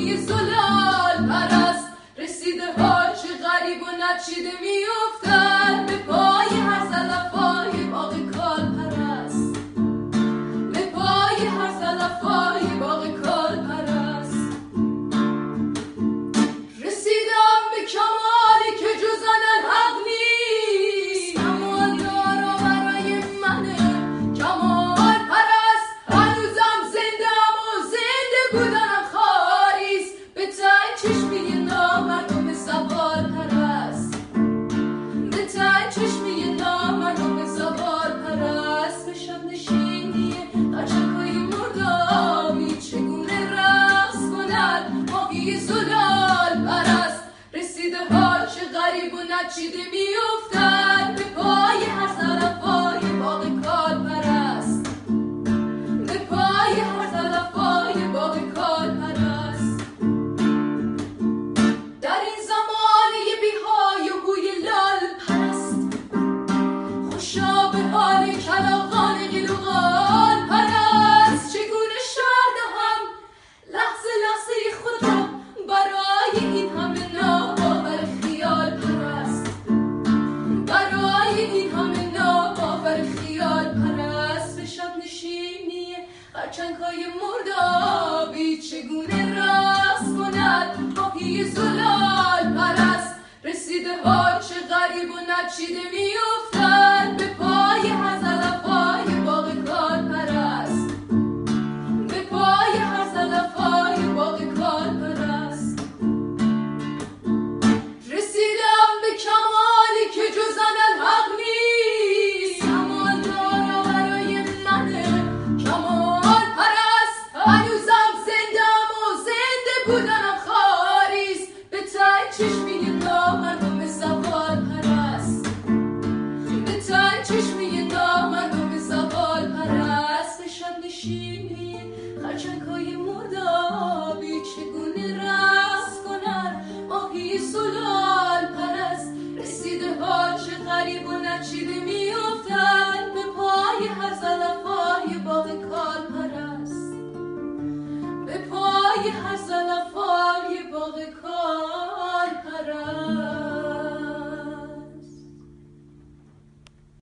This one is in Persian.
ماهی زلال پرست. رسیده ها چه غریب و نچیده میافتن به پای هر زلفای باغ کال پرست، به پای هر زلفای باغ کال پرست. رسیدم به کمالی که جز آن الحق نیست، کمال دارا برای منه کمال پرست. هنوزم زنده‌ام و زنده بودنم خواریست، به ته چشمی نامردم زوال پرست، به ته چشمی نامردم زوال پرست. به شب نشینی قشنگای مردابی چگونه رقص کند ماهی زلال پرست. رسیده ها چه غریب و نچیده میافتن به پای هر زلفای باغ کال پرست، به پای هر زلفای باغ کال پرست. در این زمانه بی‌های و هوی لال پرست، خوشا به حال کلاغان قیلوغال پرست. چگونه شرح دهم لحظه لحظه خود را برای این همه ناباور خیال پرست، برای این همه ناباور خیال پرست. به شب نشینی خرچنگ‌های مردابی چگونه رقص کند ماهی زلال پرست. رسیده ها چه غریب و نچیده میافتن به پای هر زلفای باغ کال پرست، به پای هر زلفای باغ کال پرست. رسیدم به کمالی که جز آن الحق نیست، کمال دارا برای منه کمال پرست. هنوزم زنده‌ام و زنده بودنم خواریست، به ته چشمی نامردم زوال پرست، به ته چشمی نامردم زوال پرست. به شب نشینی خرچنگ‌های مردابی چگونه رقص کند ماهی زلال پرست. رسیده ها چه غریب و نچیده میافتن به پای هر زلفای باغ کال پرست، به پای هر زلفای باغ کال